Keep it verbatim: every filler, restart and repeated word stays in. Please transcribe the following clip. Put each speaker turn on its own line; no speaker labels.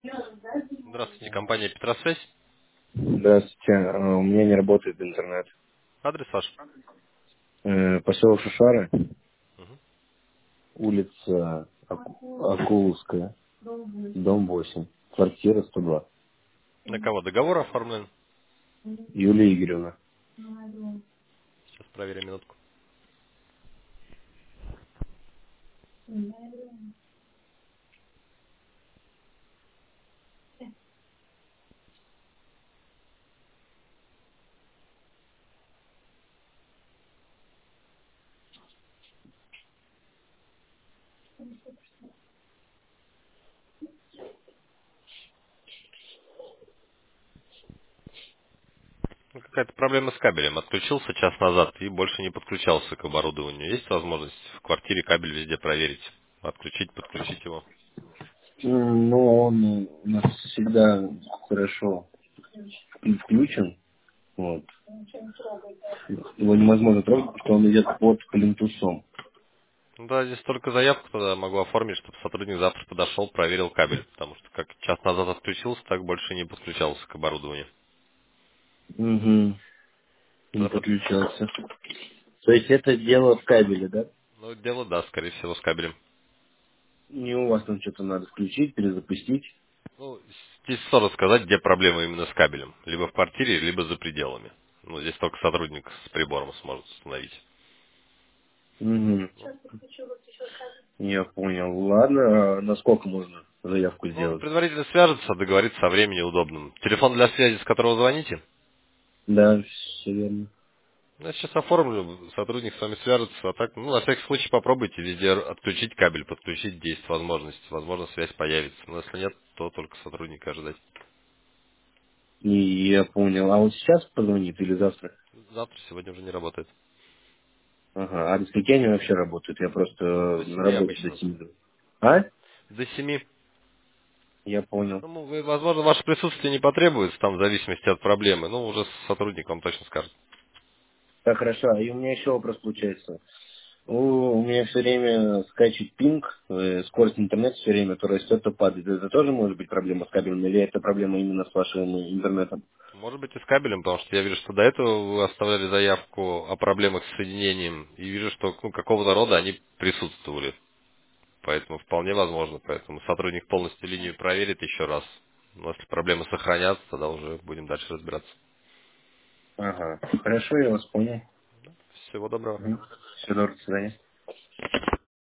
Здравствуйте, компания Петросвязь.
Здравствуйте. Э, У меня не работает интернет.
Адрес ваш?
Э, Поселок Шушары,
Мгм.
улица Аку- Акуловская, дом восемь, квартира сто два.
На кого договор оформлен?
Юлия Игоревна.
Сейчас проверим минутку. Ну, какая-то проблема с кабелем. Отключился час назад и больше не подключался к оборудованию. Есть возможность в квартире кабель везде проверить? Отключить, подключить его?
М, Ну, он у нас всегда хорошо вк- включен. Вот. Его невозможно трогать, потому что он идет под плинтусом.
Ну да, здесь только заявку тогда могу оформить, чтобы сотрудник завтра подошел, проверил кабель. Потому что как час назад отключился, так больше не подключался к оборудованию.
Угу. Не
Тогда под-
подключался. То есть это дело в кабеле, да?
Ну, дело, да, скорее всего, с кабелем.
Не у вас там что-то надо включить, перезапустить.
Ну, здесь сложно сказать, где проблема именно с кабелем. Либо в квартире, либо за пределами. Ну, здесь только сотрудник с прибором сможет установить.
Угу. Я понял. Ладно, а на сколько можно заявку
Ну, он
сделать?
предварительно свяжется, договорится о времени удобном. Телефон для связи, с которого звоните?
Да, все верно.
Я сейчас оформлю, сотрудник с вами свяжется, а так, ну, на всякий случай попробуйте везде отключить кабель, подключить, где есть возможность. Возможно, связь появится. Но если нет, то только сотрудника ожидать.
И я понял. А вот сейчас позвонит или завтра?
Завтра, сегодня уже не работает.
Ага. А до скольки они вообще работают? Я просто
Ну,
э,
до
на
семи
работе до
обычно.
семи. А?
До семи.
Я понял.
Ну, вы- возможно, ваше присутствие не потребуется, там, в зависимости от проблемы. Ну, уже сотрудник вам точно скажет.
Так, хорошо. И у меня еще вопрос получается. У, у меня все время скачет пинг, э, скорость интернета все время то растет, то падает. Это тоже может быть проблема с кабелем или это проблема именно с вашим интернетом?
Может быть, и с кабелем, потому что я вижу, что до этого вы оставляли заявку о проблемах с соединением, и вижу, что ну, какого-то рода они присутствовали. Поэтому вполне возможно. Поэтому сотрудник полностью линию проверит еще раз. Но если проблемы сохранятся, тогда уже будем дальше разбираться.
Ага. Хорошо, я вас понял.
Всего доброго.
Все, до свидания.